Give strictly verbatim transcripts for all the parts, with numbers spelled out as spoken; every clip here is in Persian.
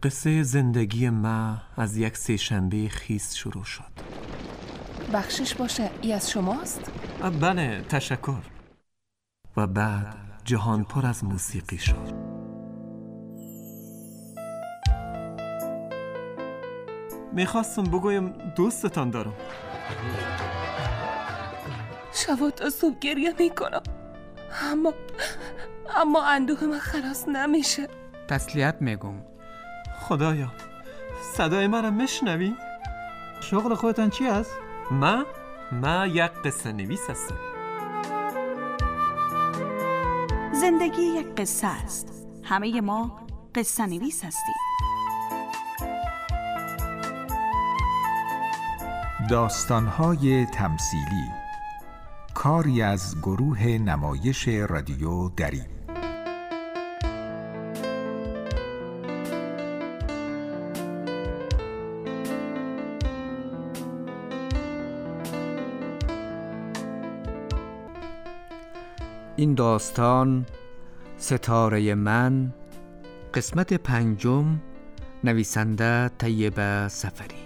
قصه زندگی ما از یک سه‌شنبه خیس شروع شد. بخشش باشه، ای از شماست؟ بله، تشکر. و بعد جهان پر از موسیقی شد. میخواستم بگویم دوستتان دارم. شب تا صبح گریه میکنم، اما اما اندوه من خلاص نمیشه. تسلیت میگم. خدایا، صدای من را میشنوی؟ شغل خودتان چی است؟ ما ما یک قصه نویس هستم. زندگی یک قصه است. همه ما قصه نویس هستیم. داستان‌های تمثیلی، کاری از گروه نمایش رادیو دریب. این داستان ستاره من، قسمت پنجم، نویسنده طیبه سفری.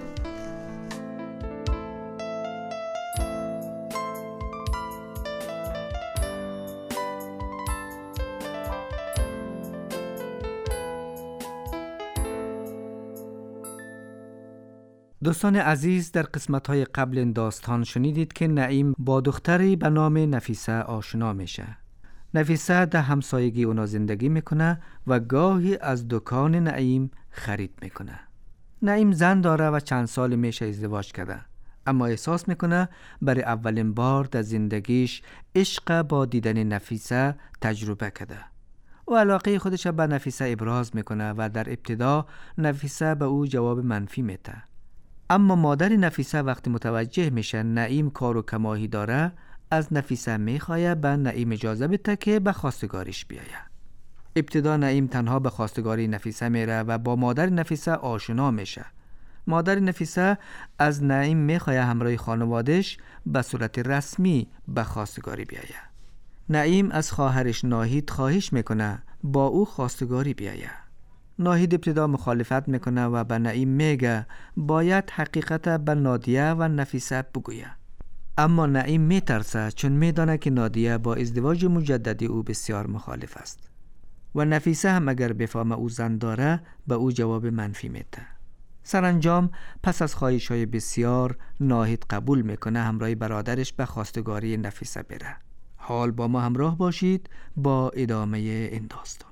دوستان عزیز، در قسمت‌های قبل این داستان شنیدید که نعیم با دختری به نام نفیسه آشنا میشه. نفیسه در همسایگی اونا زندگی میکنه و گاهی از دکان نعیم خرید میکنه. نعیم زن داره و چند سال میشه ازدواج کرده، اما احساس میکنه برای اولین بار در زندگیش عشق با دیدن نفیسه تجربه کرده. او علاقه خودش به نفیسه ابراز میکنه و در ابتدا نفیسه به او جواب منفی میده. اما مادر نفیسه وقتی متوجه میشه نعیم کار و کماهی داره، از نفیسه میخواه به نعیم اجازه بده که به خواستگاریش بیایه. ابتدا نعیم تنها به خواستگاری نفیسه میره و با مادر نفیسه آشنا میشه. مادر نفیسه از نعیم میخواه همراه خانوادش به صورت رسمی به خواستگاری بیایه. نعیم از خواهرش ناهید خواهش میکنه با او خواستگاری بیایه. ناهید ابتدا مخالفت میکنه و به نعیم میگه باید حقیقت به نادیه و نفیسه بگویه. اما نعیم میترسه چون میدانه که نادیه با ازدواج مجدد او بسیار مخالف است و نفیسه هم اگر بفهمه او زن داره به او جواب منفی میده. سرانجام پس از خواهش‌های بسیار ناهید قبول میکنه همراه برادرش به خواستگاری نفیسه بره. حال با ما همراه باشید با ادامه این داستان.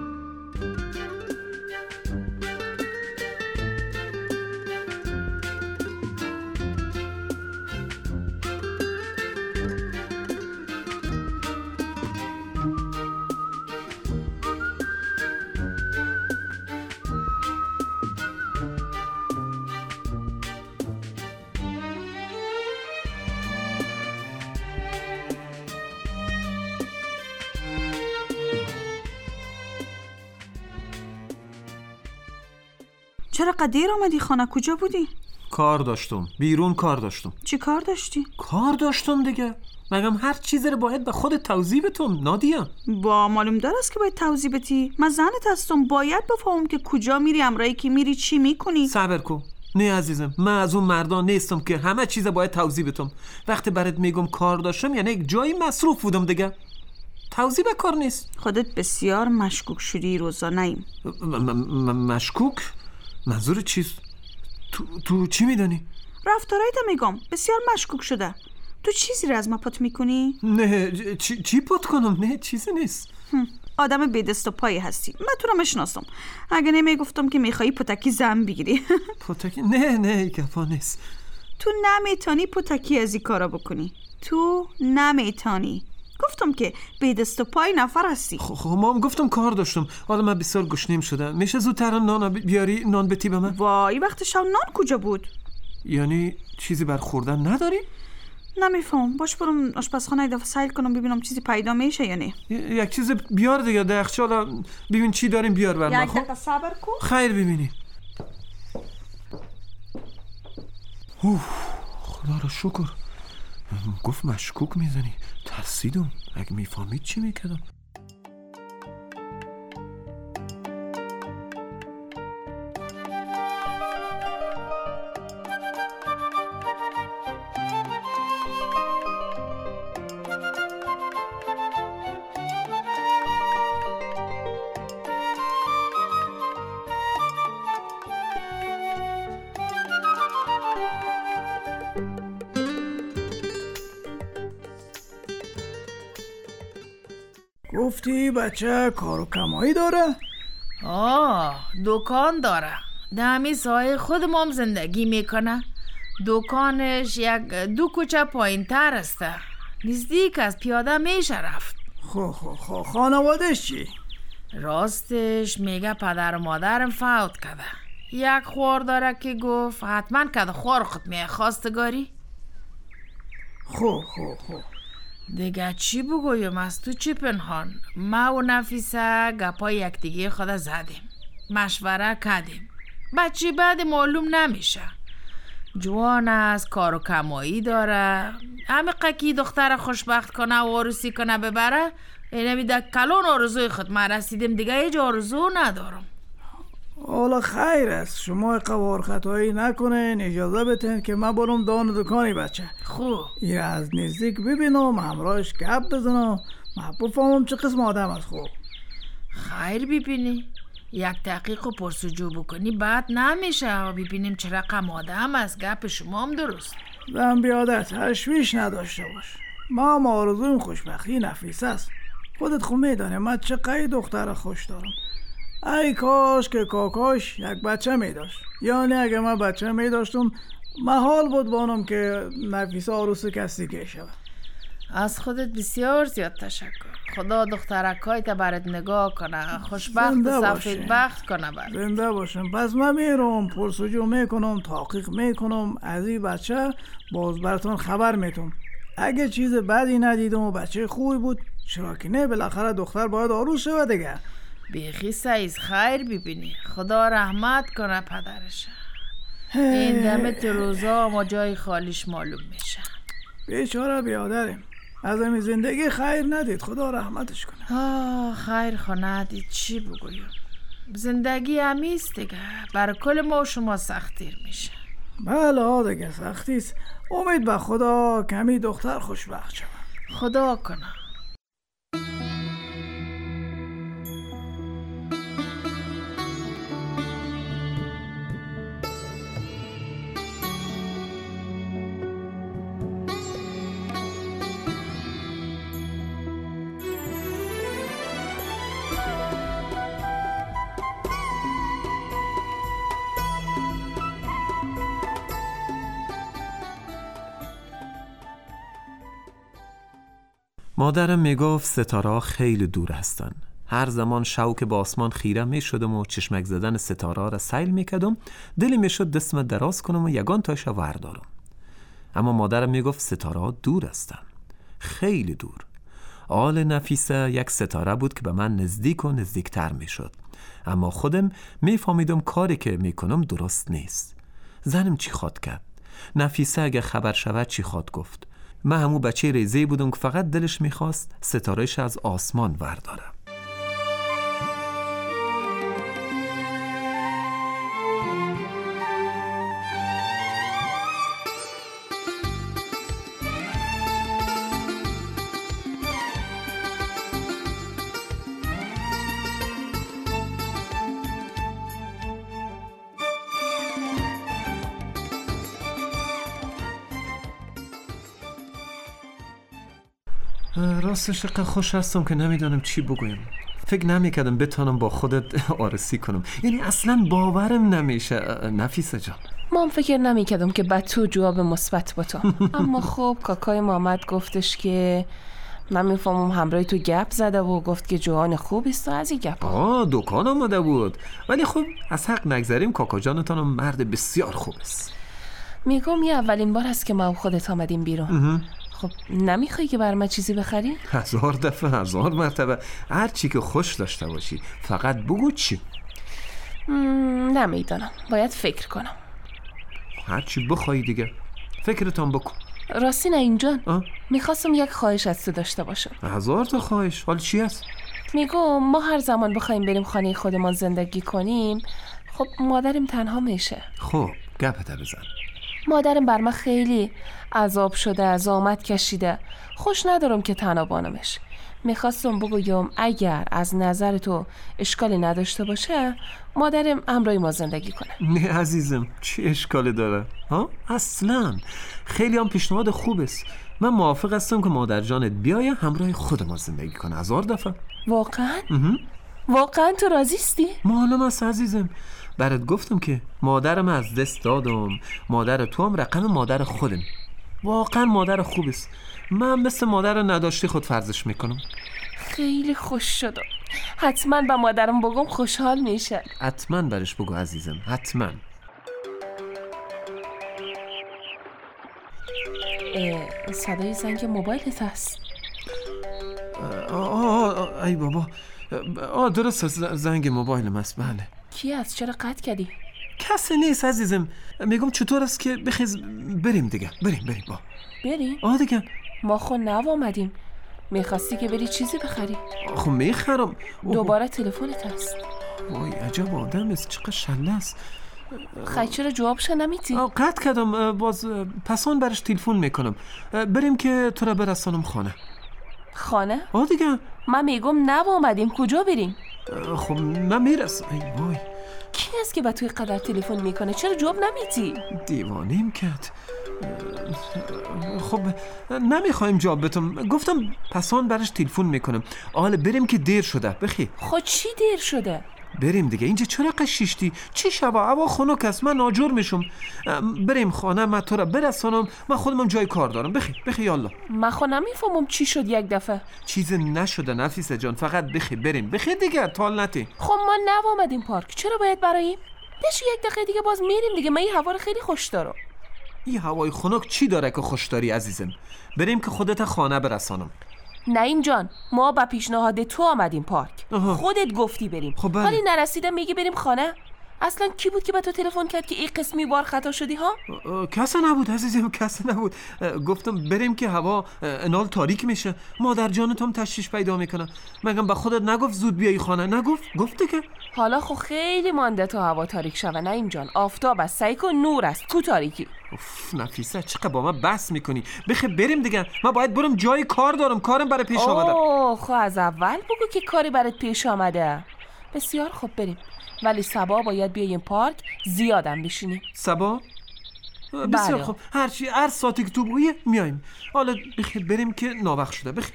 چرا قدیر آمدی خانه؟ کجا بودی؟ کار داشتم، بیرون کار داشتم. چی کار داشتی؟ کار داشتم دیگه. مگم هر چیزی رو باید به خودت توضیح بدم نادیا؟ با معلوم دار است که باید توضیح بدی. من زنت هستم، باید بفهمم که کجا میری، امرایی که میری چی میکنی. صبر کن. نه عزیزم، من از اون مردان نیستم که همه چیز باید توضیح بدم. وقتی برات میگم کار داشتم یعنی یک جایی مصروف بودم دیگه. توضیح به کار نیست. خودت بسیار مشکوک شدی روزا نعیم. مشکوک؟ منظور چیست؟ تو, تو چی میدانی؟ رفتارایت میگم بسیار مشکوک شده. تو چیزی را از ما پت میکنی؟ نه چی, چی پت کنم؟ نه چیزی نیست. آدم بی دست و پایی هستی، من تو را میشناسم. اگه نمیگفتم که میخوایی پتکی زن بگیری. پتکی؟ نه نه گپا نیست. تو نمیتونی پتکی از این کارا بکنی. تو نمیتونی. گفتم که بی دست و پای نفر هستی. خب ما هم گفتم کار داشتم. حالا من بسیار گشنیم شده. میشه زودتر نان بیاری، نان بتی به من؟ وای وقت شب نان کجا بود؟ یعنی چیزی بر خوردن نداری؟ نمیفهم. باش برم آشپزخانه یک دفعه سیل کنم ببینم چیزی پیدا میشه یا نه. یک چیز بیار دیگه در یخچال، ببین چی داریم بیار بر من. یک دقیقه صبر کن. خیر ببینی. اوه خدا رو شکر. گفت مشکوک میزنی. ترسیدم. اگه میفهمید چی میکردم. گفتی بچه کار و کمایی داره؟ آه دکان داره. در همین سایه خودم هم زندگی میکنه. دکانش یک دو کوچه پایین تر است. نزدیک از پیاده میشه رفت. خو خو خو خانوادش چی؟ راستش میگه پدر و مادرم فوت کرده. یک خوار داره که گفت حتما که خوار خود میخواستگاری. خو خو خو دیگه چی بگویم از تو چی پنهان؟ ما و نفیسه گپای یکدیگه خود زدیم، مشوره کردیم. بچی بعد معلوم نمیشه. جوان است، کار و کمایی داره. همه قکی دختر خوشبخت کنه و عروسی کنه ببره. اینه بیده کلون آرزوی خود ما رسیدیم، دیگه هیچ آرزو ندارم. حالا خیر است، شما قوار خطایی نکنین، اجازه بتین که من برم دان دکانی بچه. خوب این از نزدیک ببینم، همراهش گپ بزنم، من بفهمم چه قسم آدم است. خوب خیر ببینی، یک تحقیق و پرسجو بکنی بعد نمیشه و ببینیم چه رقم آدم است. گپ شما هم درست. زن بیادر تشویش نداشته باش، ما هم آرزویم خوشبختی نفیسه است. خودت خود میدانه من چه قید دختر خوش دارم. ای کاش که کاکاش یک بچه می داشت. یعنی اگه من بچه می داشتم محال بود بانم که نفیسه عروس کسی که شود. از خودت بسیار زیاد تشکر. خدا دخترکای تا برات نگاه کنه، خوشبخت و سفید بخت کنه برات. زنده باشم. پس من میرم پرسجو میکنم، تحقیق میکنم، از این بچه باز براتون خبر میتونم. اگه چیز بدی ندیدم و بچه خوبی بود، چرا که نه، بالاخره دختر باید عروس شود دیگه. بیخی سعیز خیر ببینی. خدا رحمت کنه پدرش. این دمت روزا ما جای خالیش معلوم میشه. بیچاره بیادرم، از همین زندگی خیر ندید، خدا رحمتش کنه. آه خیر خو ندید چی بگویم. زندگی همیست دیگه، بر کل ما و شما سختیر میشه. بله ها دیگه سختیست. امید به خدا کمی دختر خوشبخت شود. خدا کنه. مادرم میگفت ستاره خیلی دور هستن. هر زمان شوق به آسمان خیره می شدم و چشمک زدن ستاره را سیل می کدم، دلی می شد دستم دراز کنم و یگان تایش وردارم. اما مادرم میگفت ستاره دور هستن، خیلی دور. آل نفیسه یک ستاره بود که به من نزدیک و نزدیکتر می شد، اما خودم می فهمیدم کاری که می کنم درست نیست. زنم چی خواد کرد؟ نفیسه اگه خبر شود چی خواد گفت؟ من همون بچه ریزه‌ای بودم که فقط دلش میخواست ستارهش از آسمان ورداره. راستش که خوش هستم که نمیدانم چی بگویم. فکر نمیکردم بتونم با خودت آرسی کنم، یعنی اصلا باورم نمیشه. نفیسه جان، من فکر نمیکردم که با تو جواب مثبت با تو. اما خب کاکای محمد گفتش که من میفهمم همراه تو گپ زده و گفت که جوان خوب است و از این گپ. آه دکان آمده بود، ولی خب از حق نگذاریم کاکا جانتانم مرد بسیار خوب است. میگم یه اولین بار است که ما خودت آمدیم بیرون. خب نمیخوای که بر من چیزی بخری؟ هزار دفعه هزار مرتبه، هر چی که خوش داشته باشی، فقط بگو چی. نمیدانم، باید فکر کنم. هر چی بخوای دیگه، فکرتان بکن. راستی نه اینجان، میخواستم یک خواهش از تو داشته باشم. هزار تا خواهش، حال چی است؟ میگم ما هر زمان بخوایم بریم خانه خودمان زندگی کنیم، خب مادرم تنها میشه. خب گپت بزن. مادرم بر من خیلی عذاب شده، زحمت کشیده، خوش ندارم که تنها بانمش. میخواستم بگویم اگر از نظر تو اشکالی نداشته باشه مادرم همراه ما زندگی کنه. نه عزیزم، چی اشکالی داره؟ ها؟ اصلا خیلی هم پیشنهاد خوب است. من موافق هستم که مادر جانت بیایه همراه خود ما زندگی کنه. هزار دفعه. واقعا؟ واقعا تو راضی هستی؟ معلوم است عزیزم، برات گفتم که مادرم از دست دادم، مادر تو هم رقم مادر خودم. واقعا مادر خوب است. من مثل مادر نداشتی خود فرضش میکنم. خیلی خوش شدم. حتما به مادرم بگم خوشحال میشه. حتما برش بگو عزیزم، حتما. صدای زنگ موبایلت هست. آه ای بابا، آه درست زنگ موبایلم است. بله. کی است؟ چرا قطع کردی؟ کسی نیست عزیزم. میگم چطور است که بخیز بریم دیگه. بریم بریم با بریم؟ آه دیگه. ما خود نو آمدیم. میخواستی که بری چیزی بخری؟ خب میخرم. دوباره تلفنت هست. وای عجب آدم است، چقدر شله است. خیلی چرا جوابش نمیدی؟ قطع کردم. باز پسان برش تلفن میکنم. بریم که تو را برسانم خانه. خانه؟ آه دیگه. من میگم نو آمدیم، کجا بریم؟ خب من میرسم. ای وای، کی است که به توی قدر تلفن میکنه؟ چرا جواب نمیدی؟ دیوانیم کرد. خب نمیخوایم جواب بدم. گفتم پسان برش تلفن میکنم. حالا بریم که دیر شده. بخی. خب چی دیر شده؟ بریم دیگه. اینجا چرا قشیشتی؟ چی شبا؟ هوا خنک است، من ناجور میشم. بریم خانه، من تو را برسانم. من خودم جای کار دارم. بخی بخی یالا. من خود نمیفهمم چی شد یک دفعه. چیز نشده نفیسه جان، فقط بخی. بریم بخی دیگه، تال نتی. خب ما نو آمدیم پارک، چرا باید براییم؟ بشی یک دقیقه دیگه باز میریم دیگه. من این هوا رو خیلی خوش دارم. این هوای خنک چی داره که خوش داری عزیزم؟ بریم که خودت خانه برسانم. نعیم جان، ما با پیشنهاد تو آمدیم پارک. آها. خودت گفتی بریم. خب بله. حالی نرسیدم میگی بریم خانه؟ اصلا کی بود که به تو تلفن کرد که این قسمی بار خطا شدی ها؟ کسی نبود عزیزم، کسی نبود. گفتم بریم که هوا انال تاریک میشه. مادر جانت هم تشویش پیدا میکنه. مگم به خودت نگفت زود بیایی خانه؟ نگفت؟ گفته که حالا خب خیلی مانده تا هوا تاریک شوه نعیم جان. آفتاب است، سعی کن نور است تو تاریکی. اوف نفیسه، چقدر با من بحث میکنی. بخی بریم دیگه. من باید برم، جای کار دارم، کارم برای پیش آمده. اوه خب از اول بگو که کاری برات پیش آمده. بسیار خوب بریم، ولی صبا باید بیایم پارک، زیادم بشینیم. صبا؟ بسیار خوب، هر چی هر ساعتی که تو بگویی میایم. حالا بخی بریم که ناوقت شده. بخی.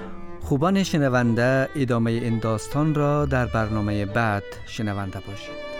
خوبان شنونده، ادامه این داستان را در برنامه بعد شنونده باشید.